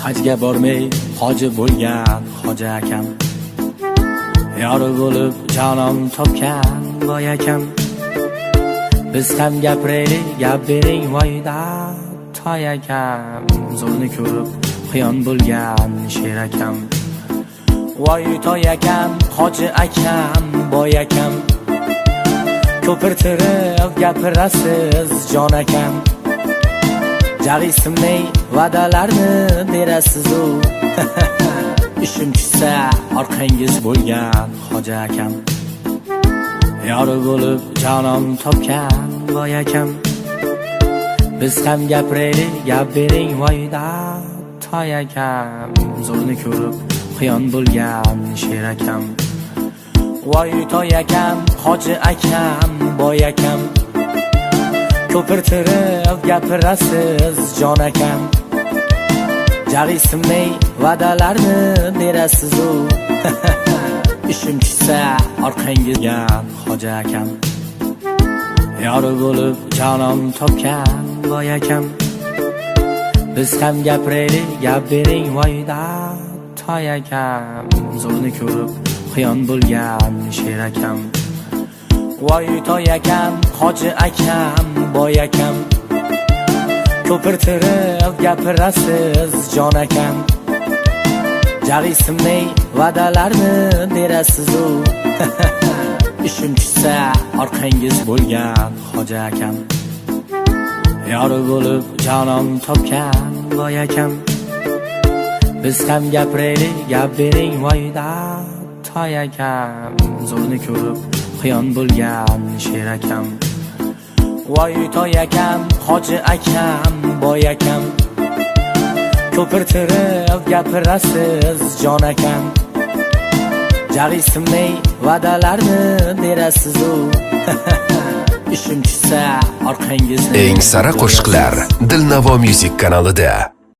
hajga bormay hoji bo'lgan hoji akam, yori bo'lib jonon topgan boy akam. Biz ham gapiraylik, gap bering voyda toy akam, zo'rni ko'rib qiyon bo'lgan sher akam. Voy toy akam, hoji akam, boy akam, ko'pirtirib gapirasiz jon akam. Jag'i sinmay va'dalarni berasiz-u ishim tushsa orqangiz bo'lgan hoji akam, yori bo'lib jonon topgan boy akam. Biz ham gapiraylik, gap bering voyda toy akam, zo'rni ko'rib qiyon bo'lgan sher akam. Voy toy akam, hoji akam, boy akam, ko'pirtirib gapirasiz jon akam. Jag'i sinmay va'dalarni berasiz-u ishim tushsa orqangizga hoji akam, yori bo'lib jonon topgan boy akam. Biz ham gapiraylik, gap bering voyda toy akam, zo'rni ko'rib qiyon bo'lgan sher akam. Voy toy akam, hoji akam, boy akam, ko'pirtirib gapirasiz jon akam. Jag'i sinmay va'dalarni berasiz-u ishim tushsa orqangiz bo'lgan hoji akam, yori bo'lib jonon topgan boy akam. Biz ham gapiraylik, gap bering voyda toy akam, zo'rni ko'rib qiyon bo'lgan sher akam. Voy toy akam, hoji akam, boy akam, ko'pirtirib gapirasiz jon akam. Jag'i sinmay va'dalarni berasiz-u ishim tushsa orqangiz. Eng sara qo'shiqlar Dilnavo Music kanalida.